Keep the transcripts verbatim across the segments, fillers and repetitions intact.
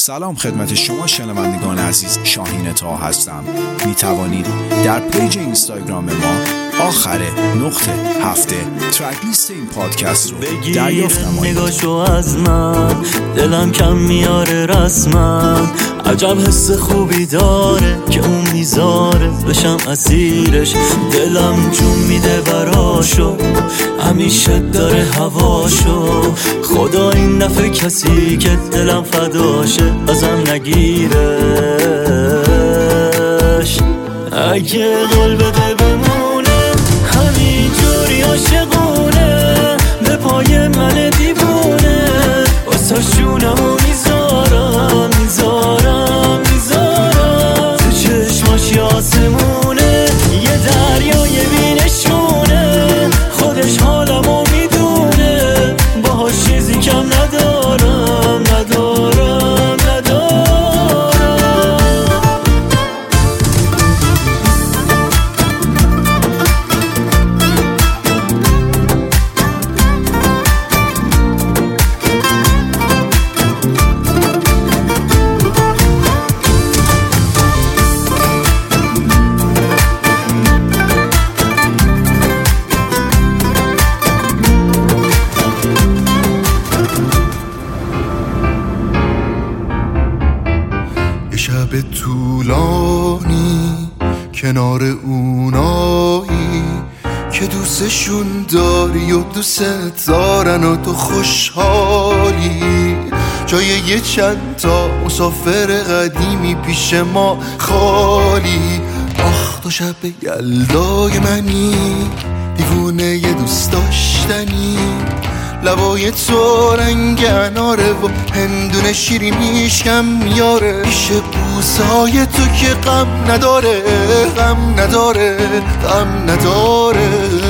سلام خدمت شما شنوندگان عزیز، شاهین طه هستم. می توانید در پیج اینستاگرام ما آخر نقطه هفته ترک لیست این پادکست رو دریافت نمایید. نگاهشو از من دلم کم میاره رسما، عجب حس خوبی داره که اون میذاره بشم اسیرش، دلم جون میده براشو، همیشه داره هواشو، خدا این دفعه کسی که دلم فداشه ازم نگیرش، اگه قول بده بمونه همینجوری عاشقونه، به پای من دیوونه واسه شونمو میذارم میذارم میذارم، تو چشماش یه آسمونه یه دریای بینشونه، خودش حالمو میدونه باهاش چیزی کم ندارم ندارم ندارم. شب طولانی کنار اونایی که دوستشون داری و دوست دارن و تو خوشحالی، جای یه چند تا مسافر قدیمی پیش ما خالی. آخ تو شب یلدای منی، دیوونه یه دوست داشتنی، لبای تو رنگ اناره و هندونه شیرینیش کم میاره، پیش بوسای تو که غم نداره غم نداره غم نداره.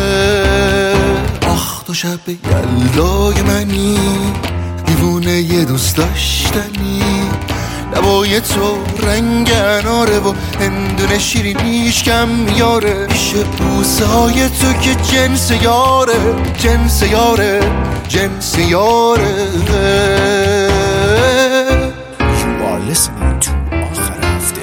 آخ تو شب یلدای منی، دیوونه یه دوست داشتنی، لبای تو رنگ اناره و هندونه شیرینیش کم میاره، پیش بوسای تو که جنس یاره جنس یاره جنس یاره. You are listening to آخر هفته.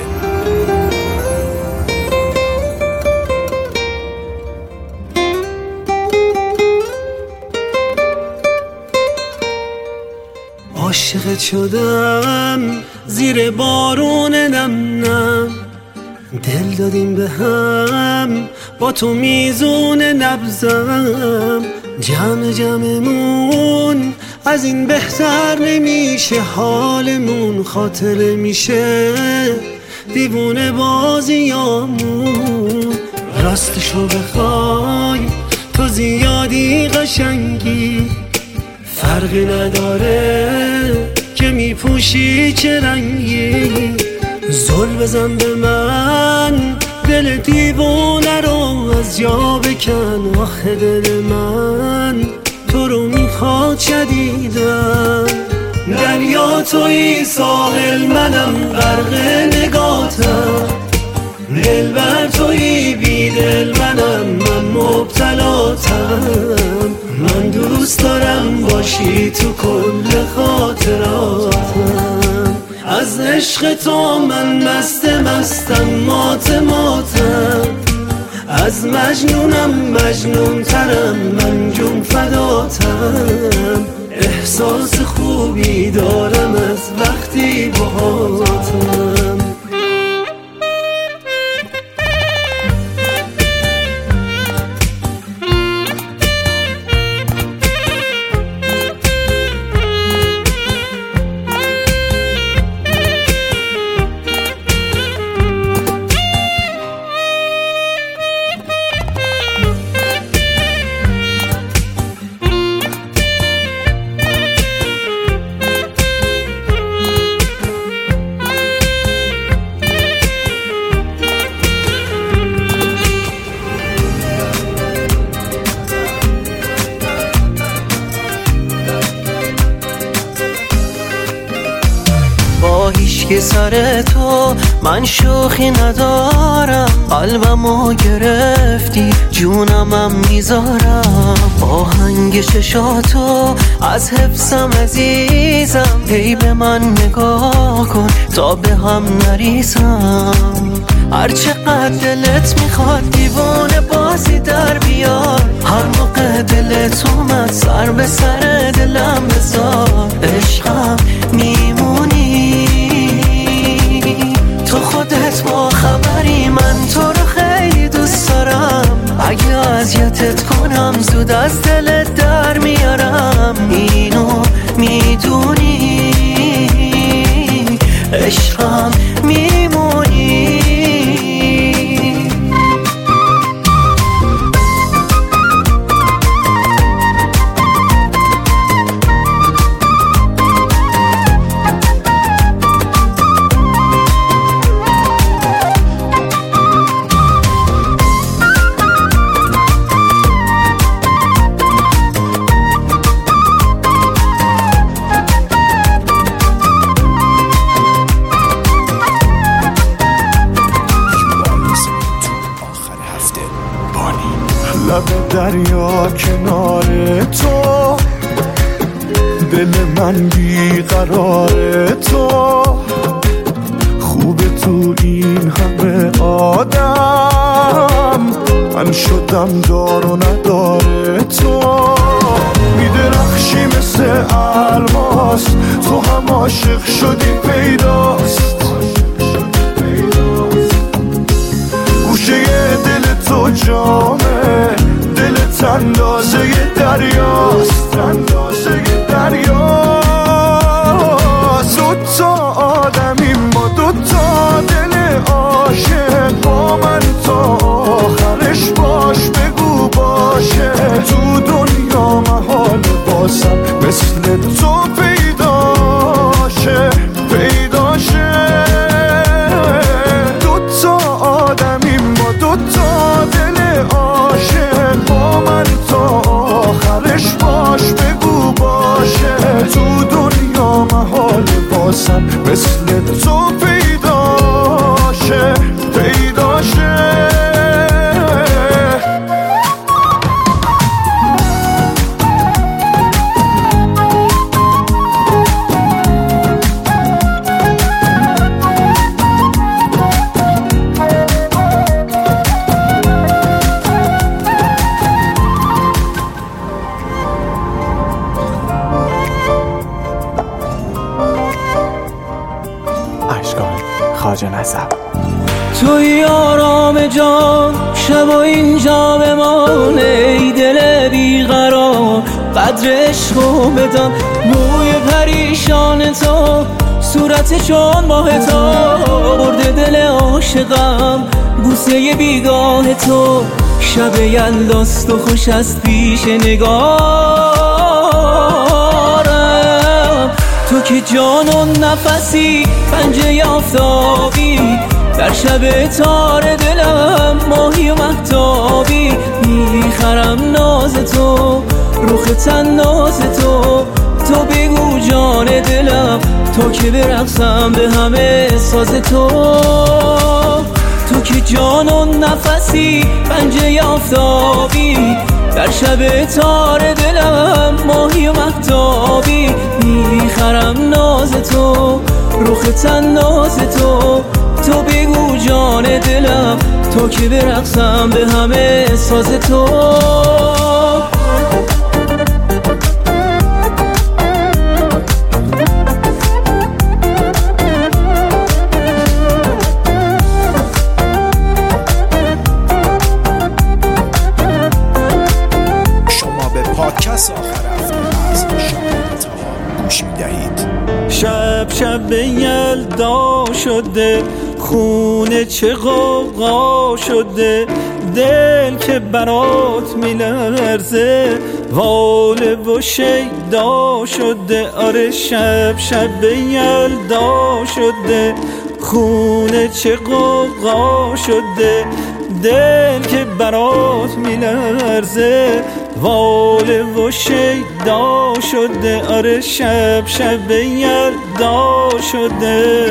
عاشقت شدم زیر بارون نم نم، دل دادیم به هم با تو میزون نبزم، جمع جمعمون از این بهتر نمیشه، حالمون خاطره میشه دیوونه بازیامون. راستشو بخوای تو زیادی قشنگی، فرقی نداره که میپوشی چه رنگی، زل بزن به من دل دیوونه رو از جا بکن، آخه دل من تو رو میخواد شدیدن، دریا توی ساحل منم غرق نگاتم، دل بر توی بی دل منم من مبتلاتم، من دوست دارم باشی تو کل خاطراتم، از عشق تو من مست مستم مات ماتم، از مجنونم مجنون ترم من جون فداتم، احساس خوبی دارم از وقتی باهاتم. که سر تو من شوخی ندارم، قلبمو گرفتی جونمم میذارم، با هنگ چشاتو از حفظم عزیزم، هی به من نگاه تا به هم نریزم. هر چقدر دلت میخواد دیوانه بازی در بیار، هر موقع دلت اومد سر به سر دلم بذار. عشقم میمونی تو خودت با خبری، من تو رو خیلی دوست دارم. اگه اذیتت کنم زود از دلت در میارم، اینو میدونی عشقم میمونی. لب دریا کنار تو، دل من بیقرار تو. خوبه تو این همه آدم، من شدم دار و نداره تو. میدرخشی مثل الماس، تو هم عاشق شدی پیداست. گوشه دل تو جامه، دلت اندازه دریاست، اندازه دریاست. دوتا آدمی ما، دوتا دل عاشق، با من تا آخرش باش بگو باشه. تو دنیا محال باسم مثل تو پیداشه، پیداشه. دوتا آدمی ما، دوتا دل عاشق، با من تا آخرش باش بگو باشه. تو دنیا محال باسم مثل تو پیداشه، پیداشه. خواجه نسب توی آرام جان، شب و اینجا بمان. ای دل بیقرار قدر عشقو بدان. موی پریشان تو، صورت چون ماه تو، برده دل عاشقم بوسه بیگاه تو. شب یلداست و خوش از پیش نگارم. تو که جان و نفسی، پنجه آفتابی، در شب تار دلم ماهی و مهتابی. میخرم ناز تو، روخ تن ناز تو. تو بگو جان دلم، تو که برقصم به همه ساز تو. تو که جان و نفسی، پنجه آفتابی، در شب تار دلم ماهی و مهتابی. میخرم ناز تو، روخ تن ناز تو. تو بگو جان دلم، تو که برقصم به همه ساز تو. پادکست آخر هفته از شاهین طاها گوش می‌دهید. شب شب یلدا شده، خونه چه غوغا شده. دل که برات میلرزه، واله و شیدا شده. آره شب شب یلدا شده، خونه چه غوغا شده. دل که برات میلرزه، واله و شیدا شده. آره شب شب یلدا شده.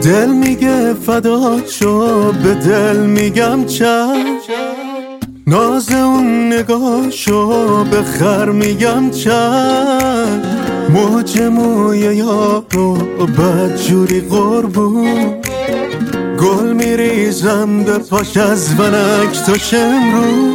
دل میگه فدا شو، به دل میگم چشم، ناز اون نگاهشو به خر میگم چشم، موج موی یارو بدجوری قربون، گل میریزم به پاش از ونک تا شمرو،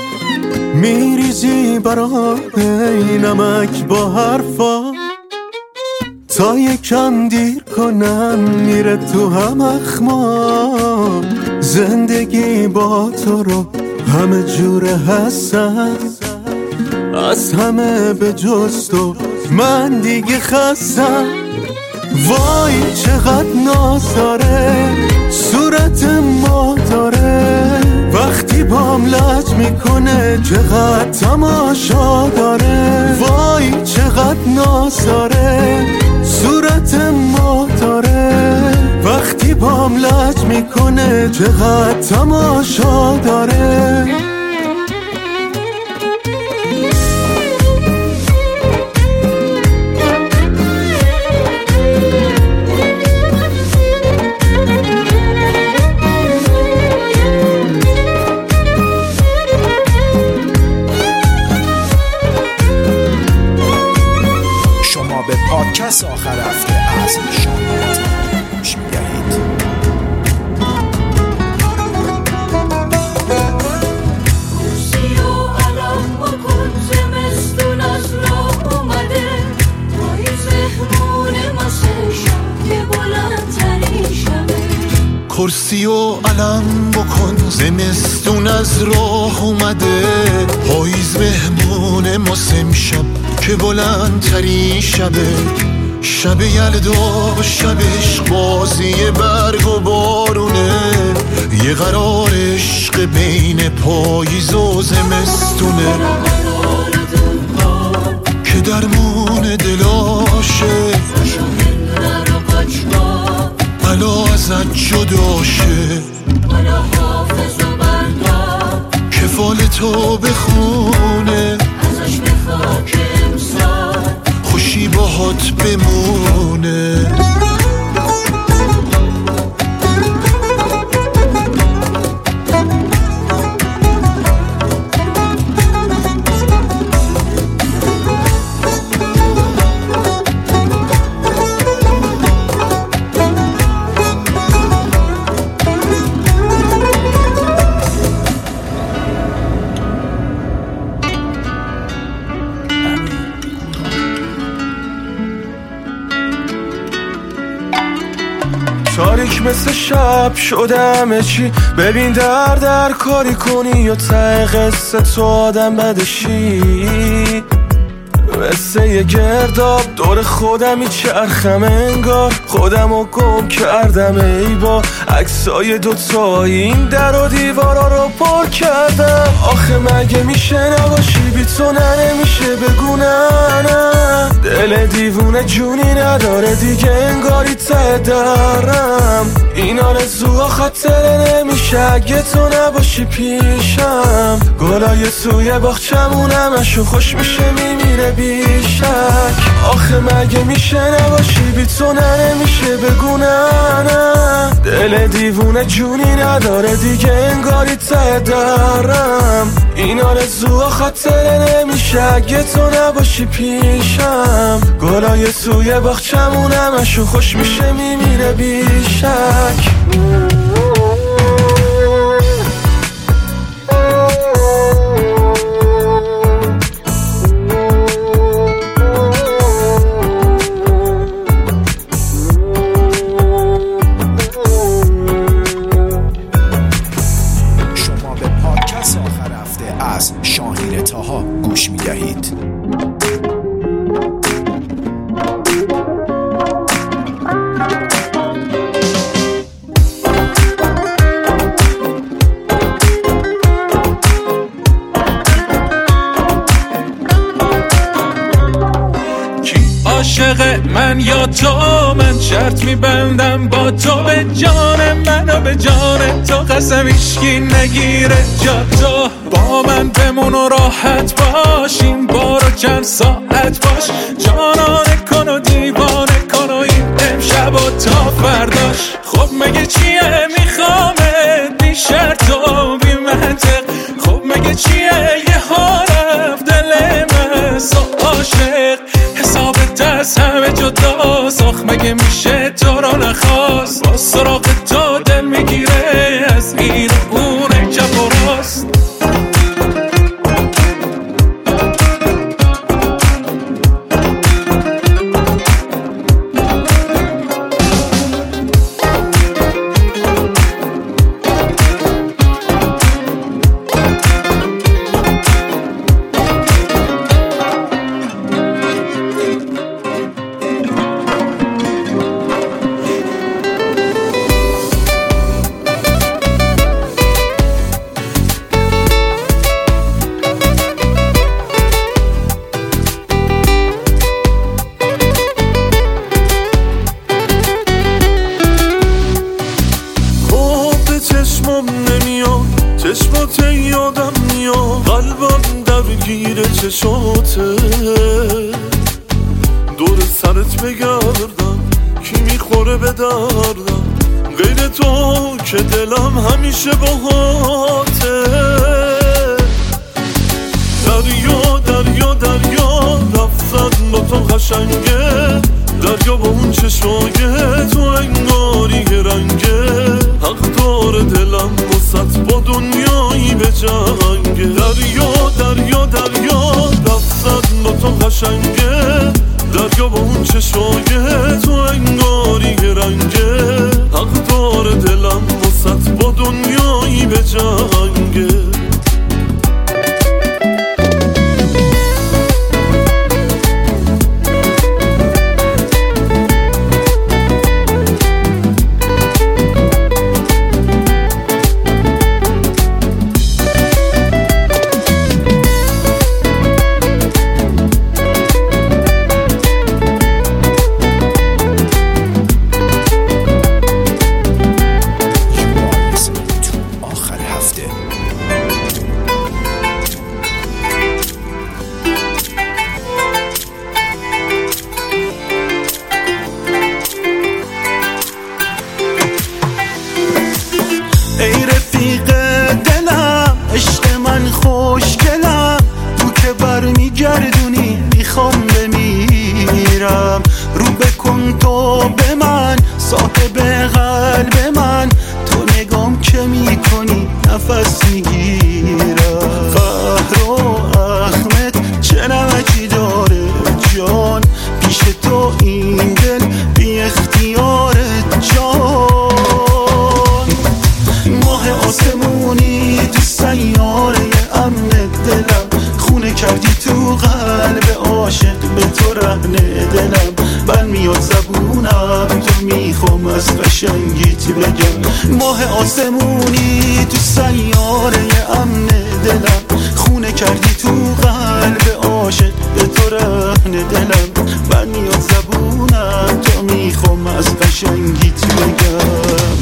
میریزی برای نمک با حرفا تا یکم دیر کنم میره تو هم اخما، زندگی با تو رو همه جوره هستم، از همه به جز تو من دیگه خستم. وای چقدر ناز داره صورت ما داره، وقتی بام لج میکنه چقدر تماشا داره، وای چقدر ناز داره صورت ما داره، وقتی بام لج میکنه چقدر تماشا داره. به پادکست آخر هفته از شاهین طاها گوش می‌دهید. کرسی و علم بکن زمستون از راه اومده، پاییز مهمون واسه شب یه بلندترین شبه. کرسی و علم بکن زمستون از راه اومده، پاییز مهمون واسه شب که بلندترین شبه، شب یلدا شب عشق بازی برگ و بارونه، یه قرار عشق بین پاییز و زمستونه که درمون دلاشه بلا ازت جداشه، که فال تو بخونه ازش بخوا که امسال خوشی باهات بمونه. تاریک مثل شب شدم چی، ببین در در کاری کنی یا ته قصه تو آدم بدشی، مثل یه گرداب دور خودم میچرخم انگار خودمو گم کردم، ای با عکسای دوتایی این در و دیوارا رو پر کردم. آخه مگه میشه نباشی بی تو نه، نمیشه بگو نه نه، دل دیوونه جونی نداره دیگه انگاری ته درم، این آرزوها خاطره نمیشه اگه تو نباشی پیشم، گلای توی باغچمون همشون خوش میشه میمیره بیشک. آخه مگه میشه نباشی بی تو نه، نمیشه بگو نه نه، دل دیوونه جونی نداره دیگه انگاری ته درم، این آرزوها خاطره نمیشه اگه تو نباشی پیشم، گلای توی باغچمون همشون خوش میشه میمیره بیشک. از شاهین طاها گوش می‌دهید. عاشق من یا تو، من شرط میبندم با تو، به جان من و به جان تو قسم هیچکی نگیره جا تو، با من بمون و راحت باش، این بارو چند ساعت باش، جانانه کن و دیوانه کن و این امشب و تا فرداش، از همه جداست. آخ مگه میشه تو را نخواست؟ با سراغ تو دل میگیره از این اون چپ و راست. چشمات یادم میاد، قلبم درگیر چشاته. دور سرت بگردم کی میخوره به دردم، غیر تو که دلم همیشه باهاته. دریا دریا دریا رفتن با تو قشنگه، دریا با اون چشمای تو انگاری رنگه. حق داره دلم وسط با دنیایی به جنگه. دریا دریا دریا رفتن با تو قشنگه، دریا با اون چشمای تو انگاری رنگه. حق داره دلم وسط با دنیایی به جنگه. ای رفیق دلم عشق من خوشگلم، تو که برمیگردونی میخوام بمیرم. رو بکن تو به من صاحب قلب من، تو نگام که میکنی نفس میگیرم. فهر و احمد چه نمکی داره جان، پیش تو این دل بی اختیارت جان. ماه آسمونی تو سیاره امن دلم، خونه کردی تو قلب عاشق به تو رهن دلم. بل میاد زبونم تو میخوام از قشنگیت بگم. ماه آسمونی تو سیاره امن دلم، خونه کردی تو قلب عاشق به تو رهن دلم. بل میاد زبونم تو میخوام از قشنگیت بگم.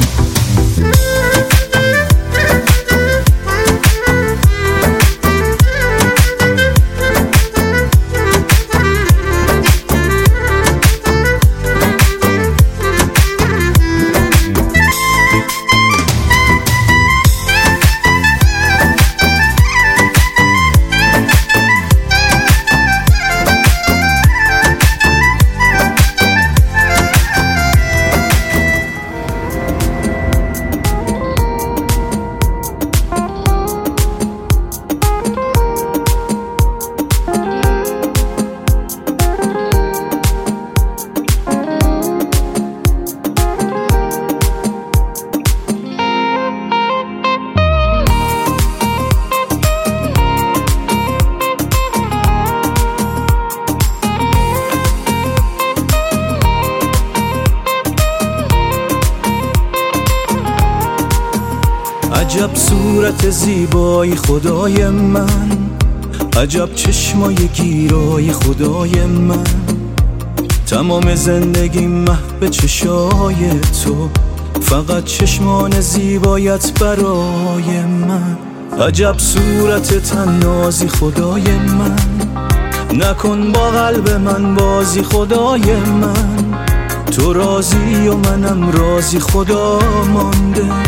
عجب صورت زیبای خدای من، عجب چشمای گیرای خدای من. تمام زندگی محو چشای تو، فقط چشمان زیبایت برای من. عجب صورت تنازی خدای من، نکن با قلب من بازی خدای من. تو راضی و منم راضی خدا مانده،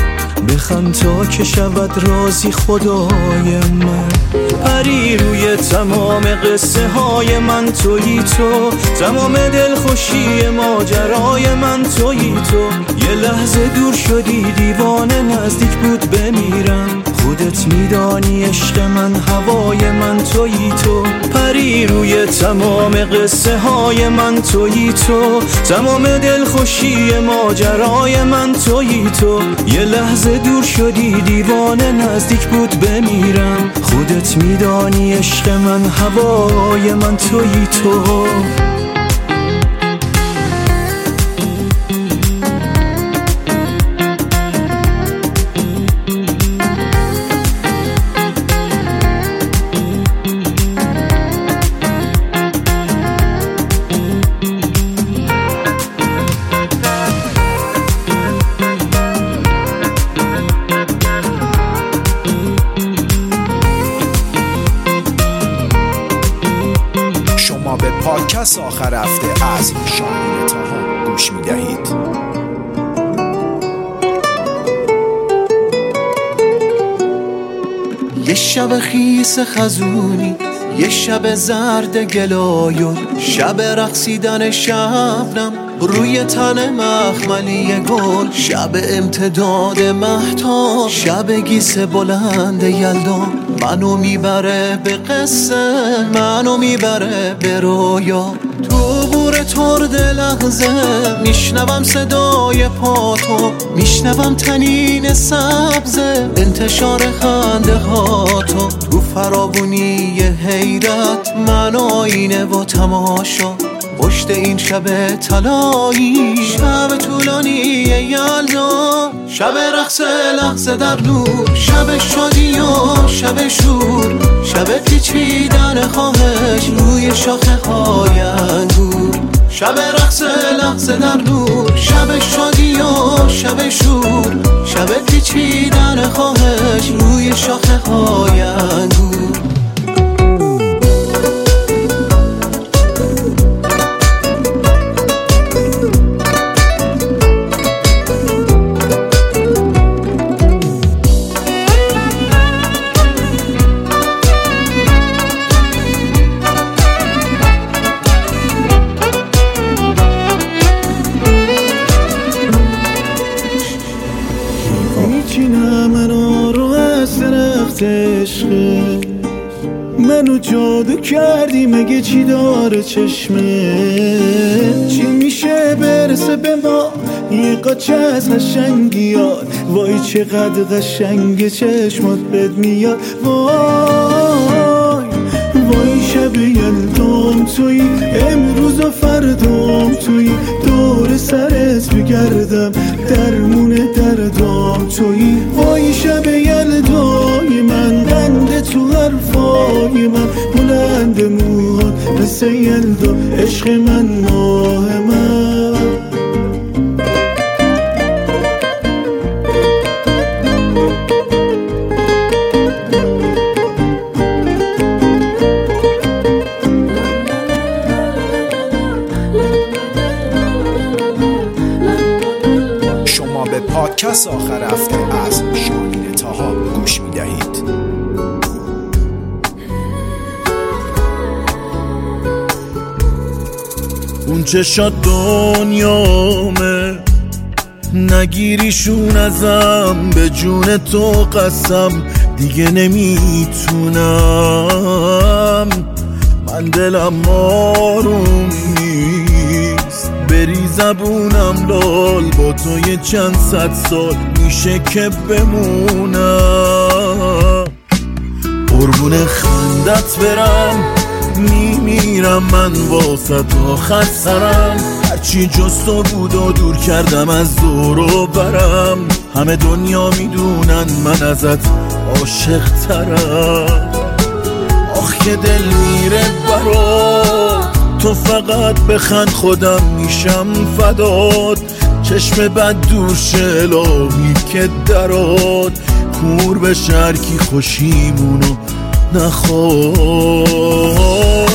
بخند تا که شود راضی خدای من. پری روی تمام قصه های من تویی تو، تمام دلخوشی ماجرای من تویی تو. یه لحظه دور شدی دیوانه نزدیک بود بمیرم، خودت میدانی عشق من هوای من تویی تو. پری روی تمام قصه های من تویی تو، تمام دلخوشی ماجرای من تویی تو. یه لحظه دور شدی دیوانه نزدیک بود بمیرم، خودت میدانی عشق من هوای من تویی تو. به پادکست آخر هفته از شاهین طاها گوش می‌دهید. یه شب خیس خزونی، یه شب زرد گلایون، شب رقصیدن شبنم روی تن مخملی گل، شب امتداد مهتاب، شب گیس بلند یلدا. منو میبره به قصه، منو میبره به رویا. تو بور ترد لحظه میشنوم صدای پاتو، میشنوم تنین سبز انتشار خنده هاتو. تو فرابونی حیرت من آینه و تماشا، پشت این شب طلایی، شب طولانی یلدا. شب رقص لحظه در نور، شب شادی و شب شور، شب پیچیدن خواهش روی شاخه های انگور. شب رقص لحظه در نور، شب شادی و شب شور، شب پیچیدن خواهش روی شاخه های انگور. منو جادو کردی مگه چی داره چشمه؟ چی میشه برسه به ما یه قاچه از قشنگیات؟ وای چقدر قشنگ چشمات بد میاد. وای وای شب یلدام توی، امروز و فردام توی، دور سرت بگردم درمون دردام توی. وای شب یلدای من، قند تو حرفای من، بلند موهات مثل یلدا، عشق من ماه من. پادکست آخر هفته از شاهین طاها گوش می‌دهید. اون چشات دنیامه، نگیریشون ازم، به جون تو قسم دیگه نمیتونم. من دلم آروم نیست، بری زبونم لال، با تو یه چند صد سال میشه که بمونم. قربون خندت برم، میمیرم من واسه آخر سرم. هرچی جز تو بود و دور کردم از دور و برم. همه دنیا میدونن من ازت عاشق ترم. آخ که دل میره برات، تو فقط بخند خودم میشم فدات. چشم بد دور شلاهی که درات، کور به شرکی خوشیمونو نخواد.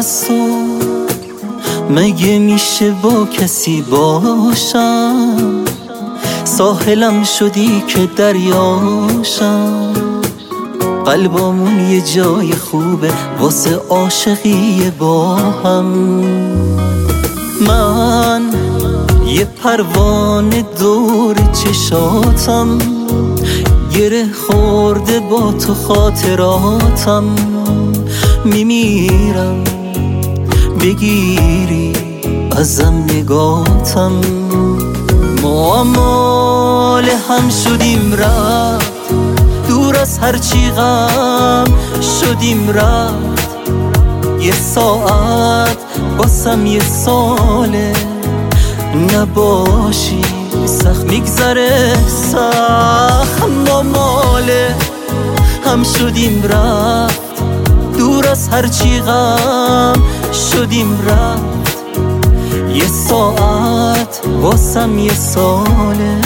از تو مگه میشه با کسی باشم؟ ساحلم شدی که دریاشم. قلبامون یه جای خوبه واسه عاشقی با هم. من یه پروانه دور چشاتم، گره خورده با تو خاطراتم. میمیرم بگیری ازم نگاتم. ما مال هم شدیم رفت، دور از هرچی غم شدیم رفت. یه ساعت باسم یه ساله، نباشی سخت میگذره سخت. ما ماله هم شدیم رفت، دور از هرچی غم شدیم رفت. یه ساعت واسم یه ساله،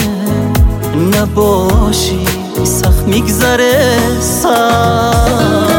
نباشی سخت میگذره سخت.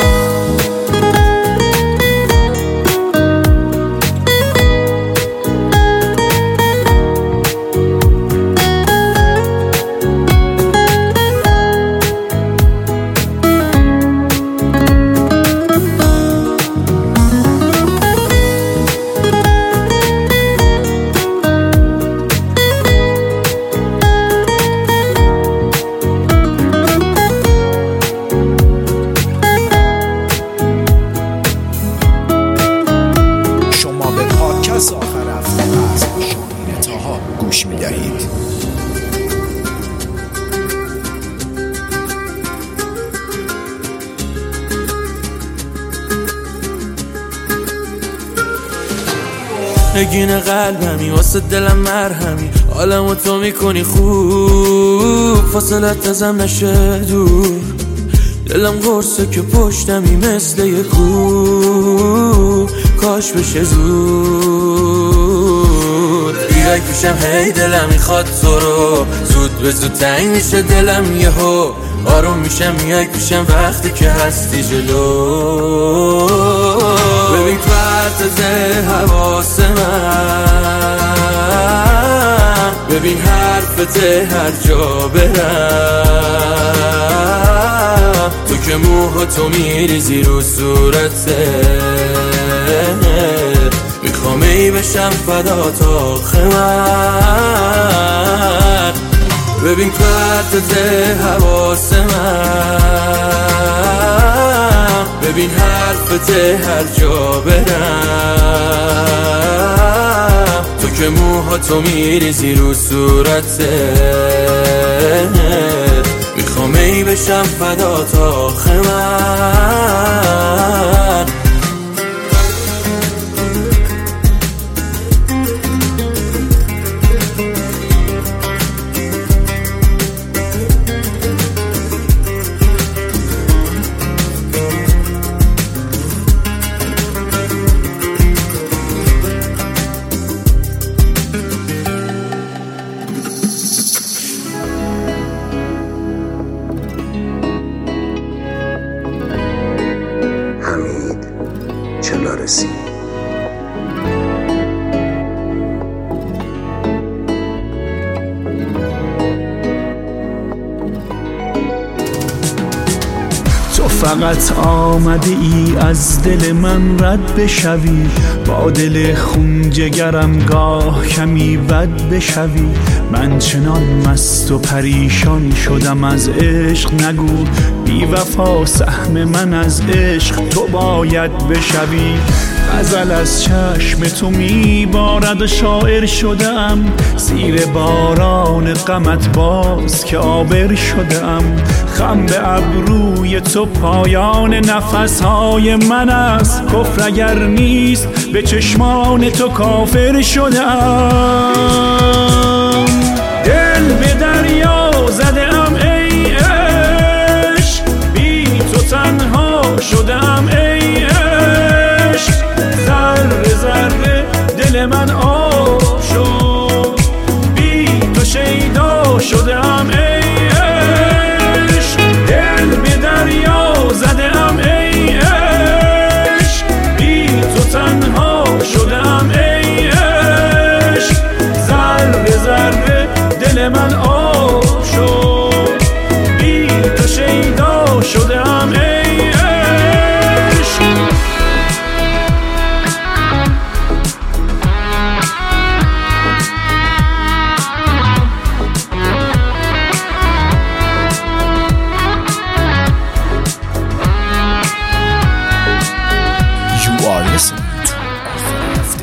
آخر هفته از شاهین طاها گوش می‌دهید. نگین قلبمی واسه دلم مرهمی، حالمو تو میکنی خوب، فاصلت ازم نشه دور. دلم قرصه که پشتمی مثل یه کوه، کاش بشه زود. بیای پیشم هی دلم میخواد تو رو، زود به زود تنگ میشه دلم یهو. آروم میشم میای پیشم وقتی که هستی جلو. ببین پرتز حواس من، ببین حرفت هر جا برم. تو که موها تو میریزی رو صورته، میخوام ای بشم فدا تا خمر. ببین پرتت حواس من، ببین حرفت هر جا برم. تو که موها تو میریزی رو صورته، میخوام ای بشم فدا تا خمر. چلارسی تو فقط آمده ای از دل من رد بشوی، با دل خون جگرم گاه کمی بد بشوی. من چنان مست و پریشان شدم از عشق، نگو بی وفا سهم من از عشق تو باید بشوی. غزل از چشم تو میبارد و شاعر شدم، زیر باران غمت باز که آبر شدم. خم به ابروی تو پایان نفسهای من است، کفر اگر نیست به چشمان تو کافر شدم. دل به دریا زدم ای عشق، بی تو تنها شدم ای عشق. ذره ذره دل من آب شد، بی تو شیدا شدم ای عشق. دل به دریا زدم ای عشق، بی تو دل من آب شد، بی تو شیدا شدم ای عشق. You are listening to آخر هفته.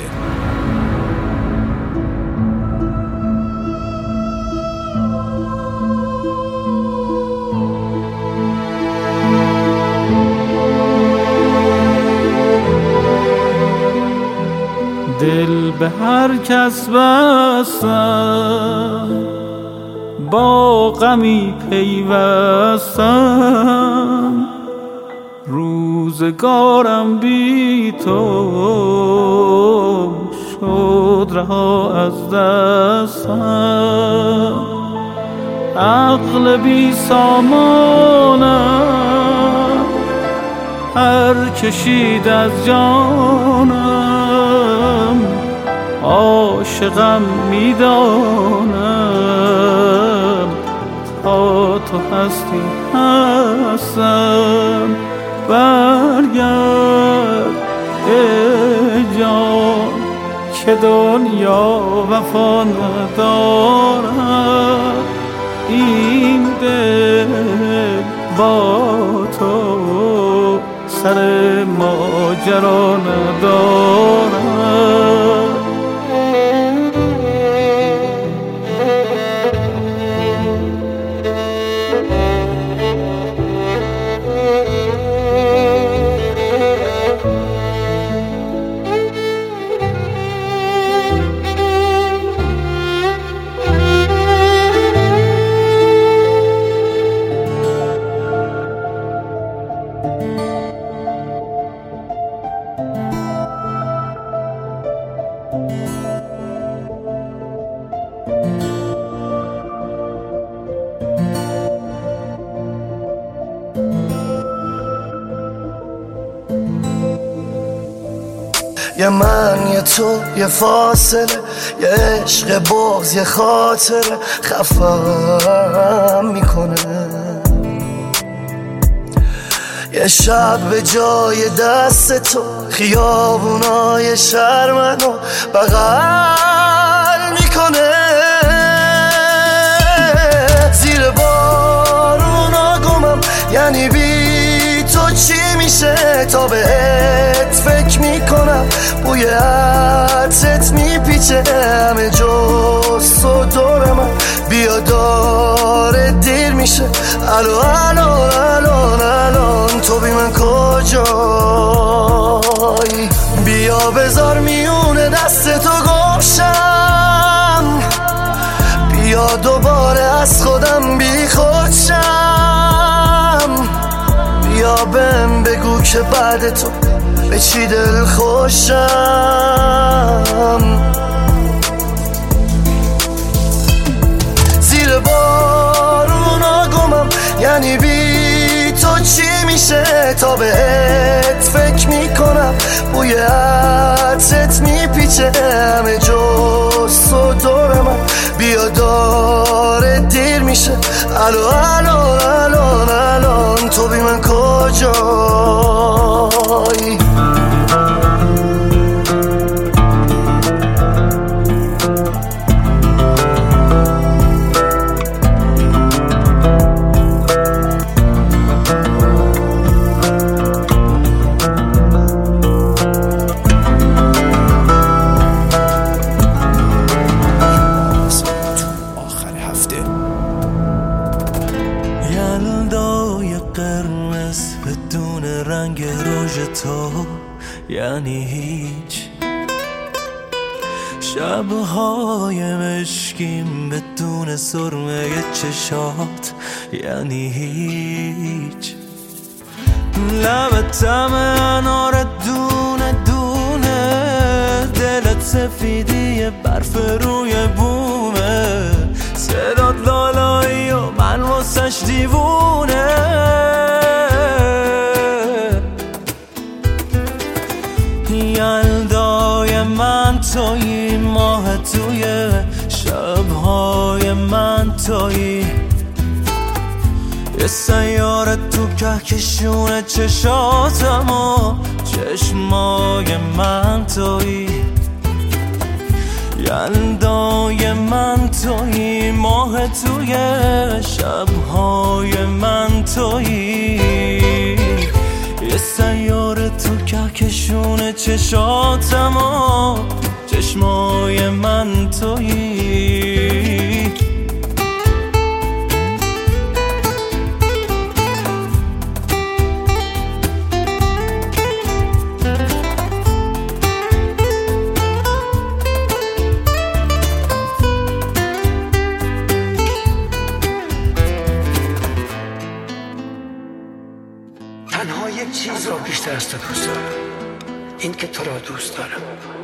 دل به هر کس بستم، با غمی پیوستم، روزگارم بی تو شد رها از دستم. عقل بی سامانم هر کشید از جانم، عاشقم میدانم تا تو هستی هستم. برگرد ای جان که دنیا وفا ندارد، این دل با تو سر ماجرا ندارد. یه من یه تو یه فاصله، یه عشق بغض یه خاطره خفم میکنه. یه شب به جای دست تو خیابونای شهر منو بغل میکنه. زیر بارونا گمم، یعنی بی تو چی میشه تا بهت فکر میکنم. بوی عطرت میپیچه همه جز تو دور من. بیا داره دیر میشه، الو الو الان الان تو بی من کجایی؟ بیا بذار میونه دست تو گوشم، بیا دوباره از خودم بی خودشم. بیا بهم بگو که بعد تو به چی دل خوشم. زیر بارونا گمم، یعنی بی تو چی میشه تا بهت فکر میکنم. بوی عطرت میپیچه همه جز تو دور من. بیا داره دیر میشه، الو الو الان الان تو بی من کجایی؟ یعنی هیچ شبهای مشکیم بدون سرمه چشات، یعنی هیچ لبت طعم انار دونه دونه، دلت سفیدی برف روی بومه، صدات لالایی و من واسش دیوونه. یلدای من توی ماه توی شبهای من تویی، یه سیاره تو کهکشون چشاتم و چشمای من تویی، یلدای من تویی، ماه توی شبهای من تویی، یه سیاره تو کهکشون چشاتم و چشمای من تویی. تنها یک چیز را بیشتر از تو دوست دارم، این که تو را دوست دارم.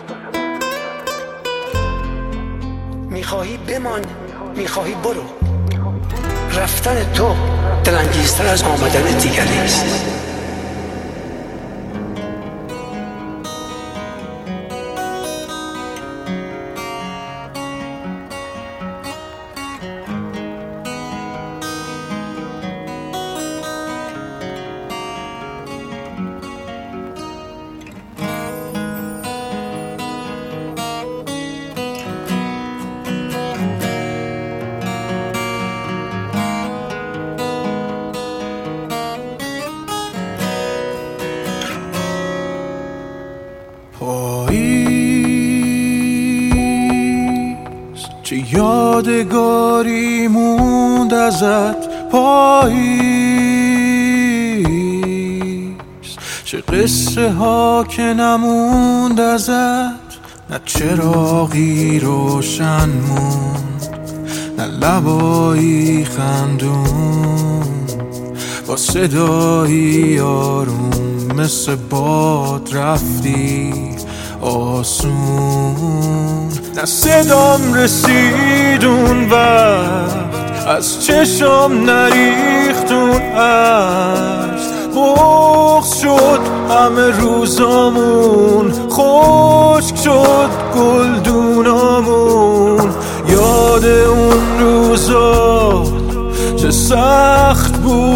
میخواهی بمان، میخواهی برو، رفتن تو دلانگیزتر از آمدن دیگری است. پاییز چه یادگاری موند ازت، پاییز چه قصه ها که نموند ازت، نه چراغی روشن موند نه لبایی خندون، با صدایی آروم مثل باد رفتی آسون، نه صدام رسید اون وقت از چشم نریختون عشق، بغض شد همه روزامون، خشک شد گلدونامون، یاد اون روزا چه سخت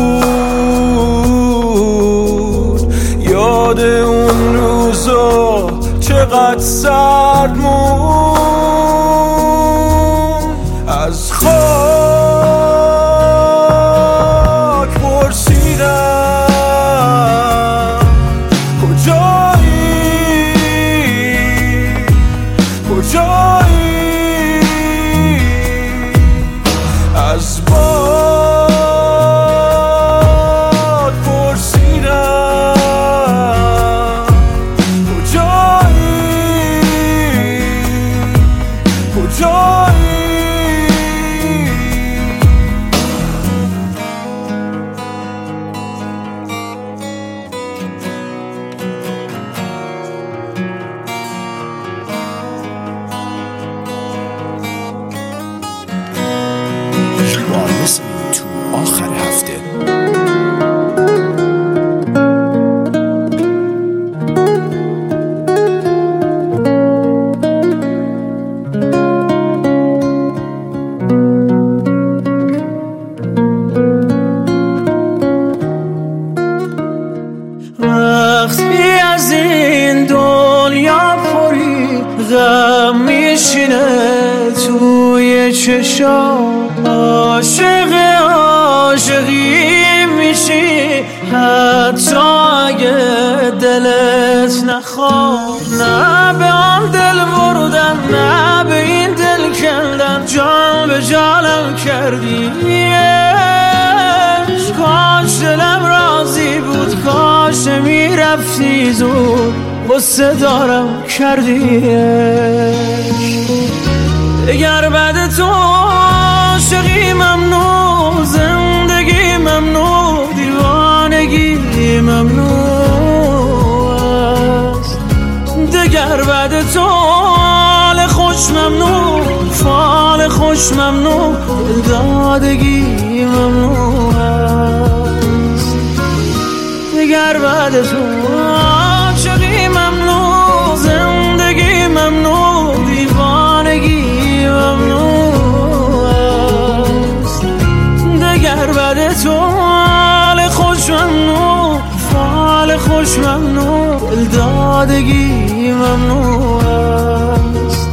بود، یاد اون روزا چقدر سرد مون، از خاک پرسیدم کجایی کجایی، از باد پرسیدم کجایی کجایی. You are listening to آخر هفته. وقتی از این دنیا پری غم میشینه توی چشام، عاشق عاشقی میشی حتی اگه دلت نخواد، نه به آن دل بردن نه به این دل کندن، جان به جانم کردی، کاش دلم راضی بود، کاش میرفتی زود، غصه دارم کردی. اگر بعد تو عاشقی ممنوع، زندگی ممنوع، دیوانگی ممنوع است، دگر بعد تو حال خوش ممنوع، فال خوش ممنوع، دلدادگی ممنوع است، دگر بعد تو عاشقی ممنوع، زندگی ممنوع، دیوانگی ممنوع است. خوش ممنون، دل دادگی ممنون است.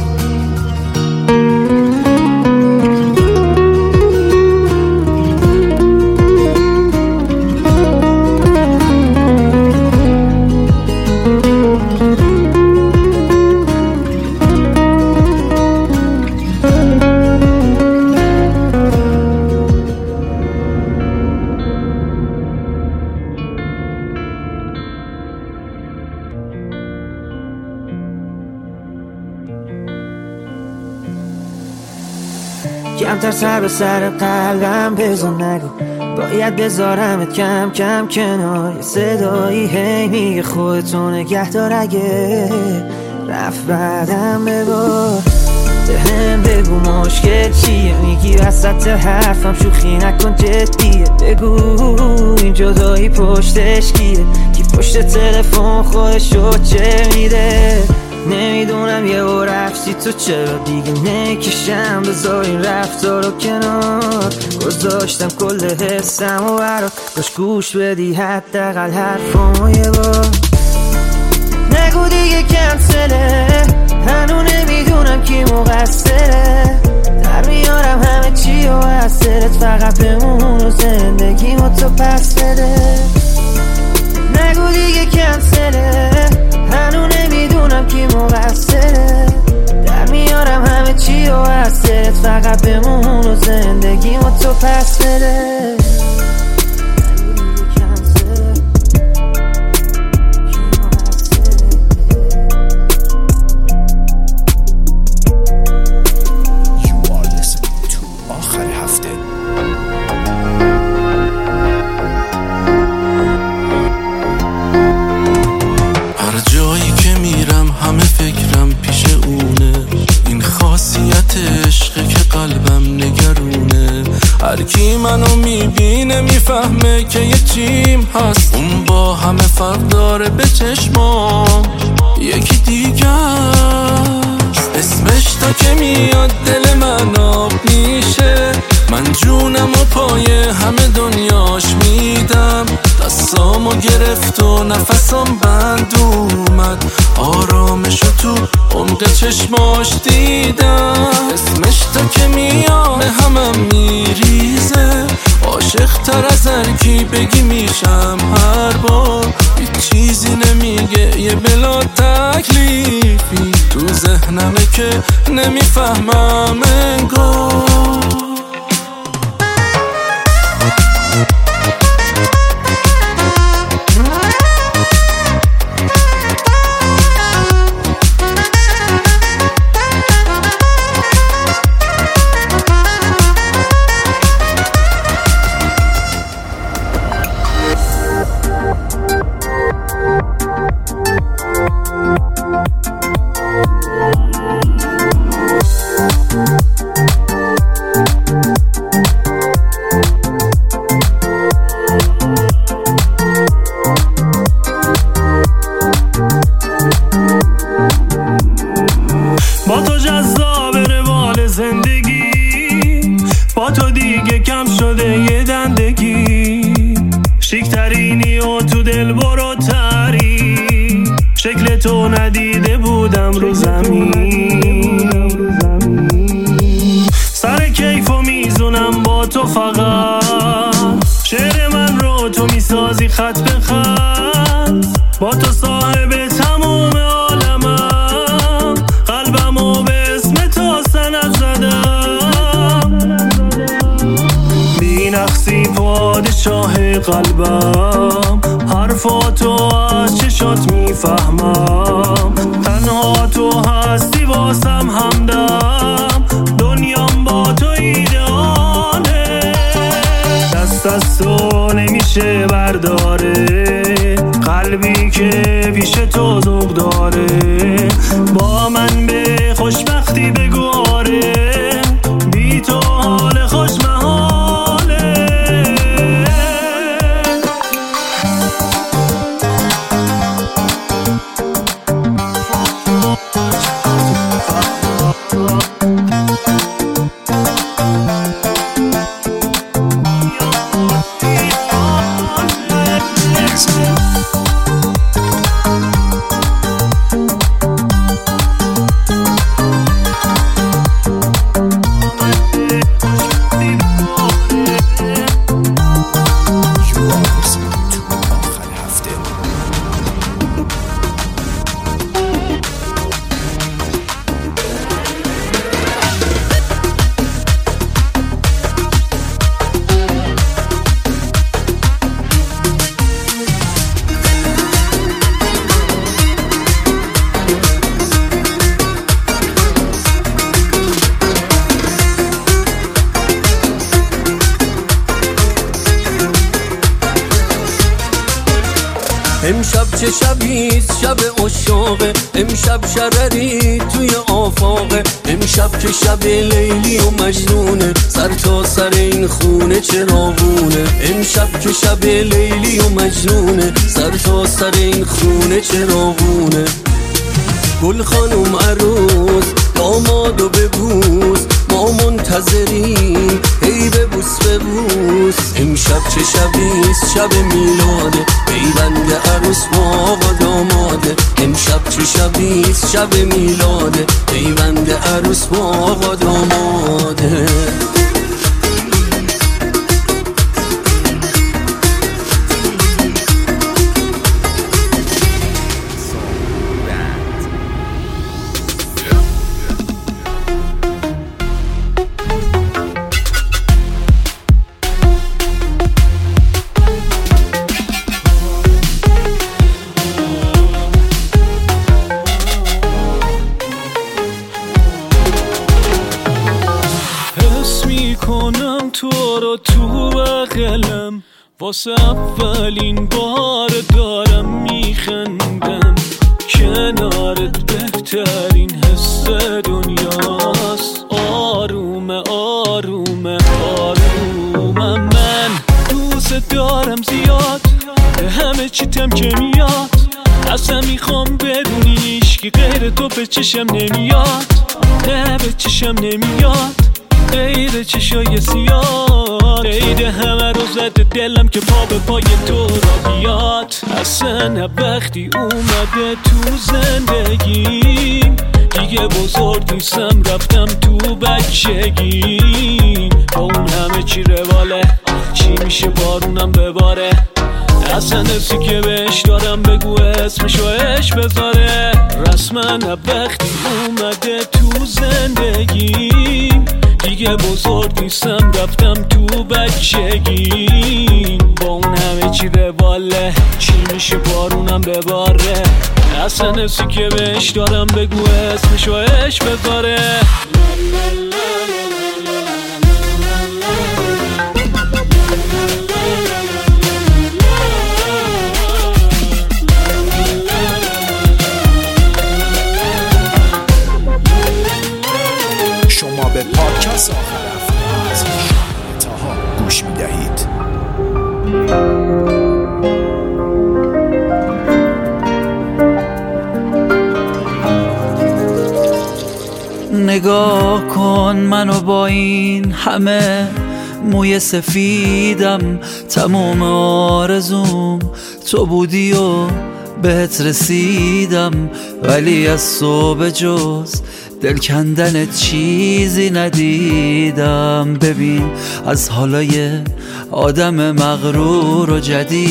کمتر سر به سر قلبم بذار، نگو باید بذارمت کم کم کنار. صدایی هی میگه خودتو نگه دار، اگه رفت بعدم ببار. بهم بگو مشکل چیه، میگی وسط حرفم شوخی نکن جدیه. بگو این جدایی پشتش کیه، کی پشت تلفن خودشو چه میده. نمیدونم یه و رفتی تو چرا دیگه نکشم، بذار این رفتارو کنار. گذاشتم کل حسم و برات، داشت گوش بدی حداقل حرفامو یه بار. نگو دیگه کنسله، هنو نمیدونم کی مقصره. در میارم همه چی و از سرت، فقط بمون و زندگیمو تو پس بده. نگو دیگه کنسله، هنو نمیدونم کی مقصره. در میارم همه چی و از سرت، فقط بمون و زندگیمو تو پس بده. هرکی منو میبینه میفهمه که یه تیم هست، اون با همه فرق داره به چشمام یکی دیگه است. اسمش تا که میاد دل من آب میشه، من جونم و پای همه دنیاش میدم. دستامو گرفت و نفسام بند اومد، آرامشو تو عمق چشماش دیدم. اسمش تا که میاد همم میریزه، عاشق تر از هرکی بگی میشم هر بار. هیچ چیزی نمیگه یه بلا تکلیفی، تو ذهنمه که نمیفهمم انگار. با تو جذاب روال زندگی، با تو دیگه کم شده یه دندگی. شیکترینی و تو دل بروتری، شکل تو ندیده بودم رو زمین. سر کیفو میزونم با تو فقط، شعر من رو تو میسازی خط به خط. با تو صاحب تموم عالمم، قلبمو به اسم تو سند زدم. بی نقصی پادشاه قلبم، حرفاتو از چشات میفهمم. تنها تو هستی واسم همدم، دنیام با تو ایدانه. دست از تو نمیشه برداره، قلبی که پیش تو ذوق داره. با من به خوشبختی بگو آره، بی تو حال خوش محاله. امشب چه شبیست شب عشاقه، امشب شرری توی آفاقه، امشب که شب لیلی و مجنونه، سر تا سر این خونه چراغونه. امشب که شب لیلی و مجنونه، سر تا سر این خونه چراغونه. گل خانم عروس دامادو ببوس، ما منتظریم هی ببوس ببوس. امشب چه شبیست شب میلاده، پیوند عروس با آقا داماده. امشب چه شبیست شب میلاده، پیوند عروس با آقا داماده. کنم تو رو تو بغلم، واسه اولین بار دارم میخندم. کنارت بهترین حس دنیاست. آرومه آرومه آرومه، من دوست دارم زیاد، همه چی تم که میاد. اصلا میخوام بدونی هیچکی غیر تو به چشم نمیاد، نه به چشم نمیاد. غیر چشای سیاه عید همه رو زده دلم که پا به پای تو را بیاد. اصلا وقتی اومده تو زندگیم دیگه بزرگ نیستم، رفتم تو بچگی. با اون همه چی رواله، چی میشه بارونم بباره. اصلا نفسی که بهش دارم بگو اسمشو اش بذاره. رسما وقتی اومده تو زندگیم دیگه بزرگ نیستم، رفتم تو بچگی. با اون همه چی رواله، چی میشه بارونم بباره. اصلا نفسی که بهش دارم بگو اسمشو اش بذاره. شما به پادکست آخر هفته از شاهین طاها گوش می‌دهید. نگاه کن منو با این همه موی سفیدم، تمام آرزوم تو بودی و بهت رسیدم. ولی از صبح جز دل کندن چیزی ندیدم. ببین از حالای آدم مغرور و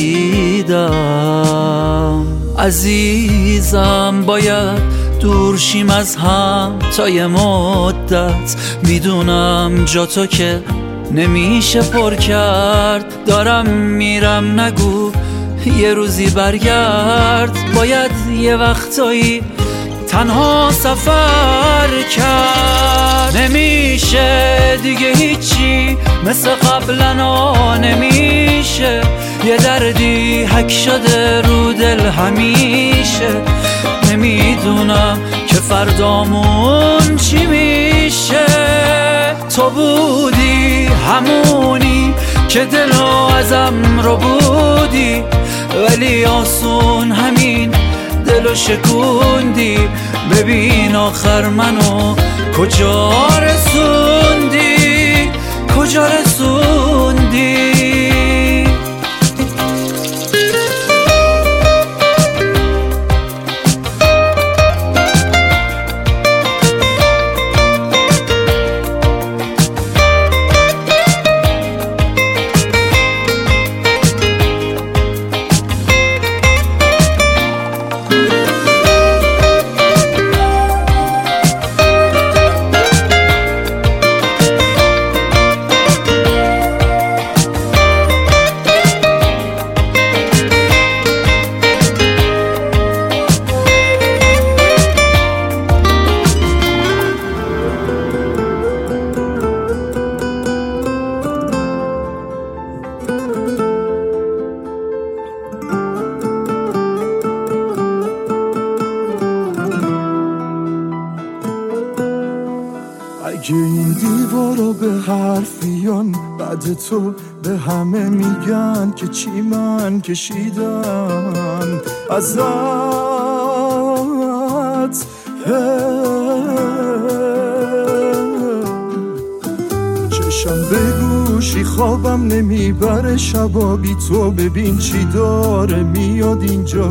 جدیدم. عزیزم باید دور شیم از هم تا یه مدت، میدونم جا تو که نمیشه پر کرد. دارم میرم نگو یه روزی برگرد، باید یه وقتایی تنها سفر کرد. نمیشه دیگه هیچی مثل قبلنا، نمیشه یه دردی حک شده رو دل همیشه. نمیدونم که فردامون چی میشه. تو بودی همونی که دلو ازم رو بودی، ولی آسون همین دلو شکوندی. ببین آخر منو کجا رسوندی، کجا رسوندی. الان بعد تو به همه میگن که چی من کشیدم ازت. چشم به گوشی خوابم نمیبره شبا بی تو، ببین چی داره میاد اینجا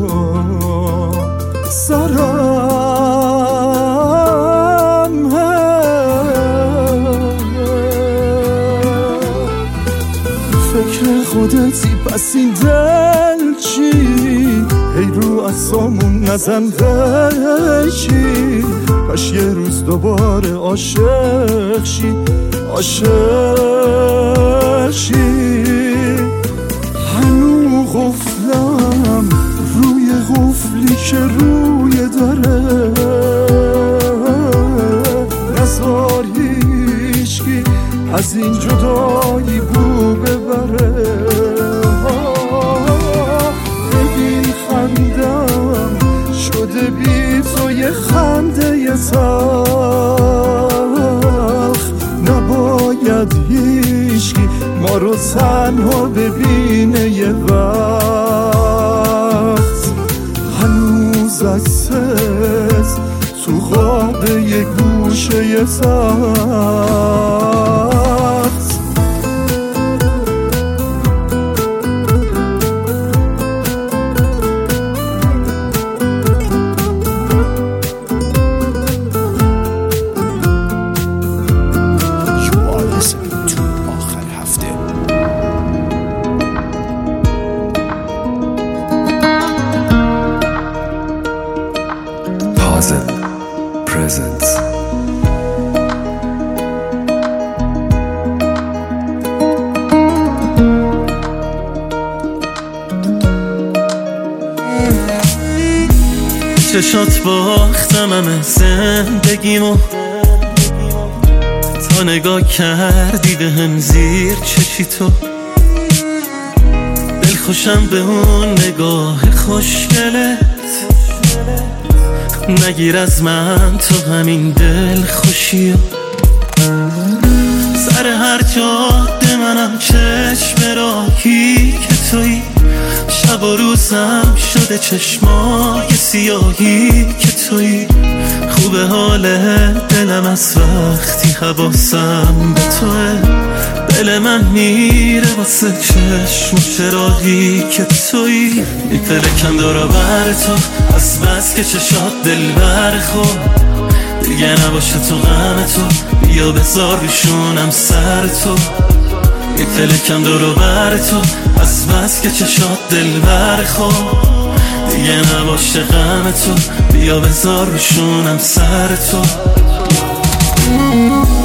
سرم. فکر خودتی پس این دل چی؟ هی رو اصامون نزن بشی، کاش یه روز دوباره عاشق شی عاشق شی. هنو غفلم روی غفلی که روی دره، نزار هیچکی از این جدایی بو ببره. ببین خندم شده بی تو یه خنده یه تلخ، نباید هیچکی ما رو تنها ببینه یه وقت. هنوز عکست تو خواب یه گوشه یه تخت. چشات باختم همه زندگیمو، تا نگاه کردی به هم زیر چشی تو. دل خوشم به اون نگاه خوشگلت، نگیر از من تو همین دل خوشیو. سر هر جاده منم چشم راهی که تویی، شب و روزم شده چشمای سیاهی که تویی. خوبه حال دلم از وقتی حواسم به توه، دل من میره واسه چشم و چراغی که تویی. میپلکم دورا بر تو از بس که چشات دل برخور، دیگه نباشه تو غم تو، بیا بذار روشونم سر تو. میپلکم دورو بر تو از بس که چشات دل برخور، دیگه نباشه غم تو، بیا بذار روشونم سر تو.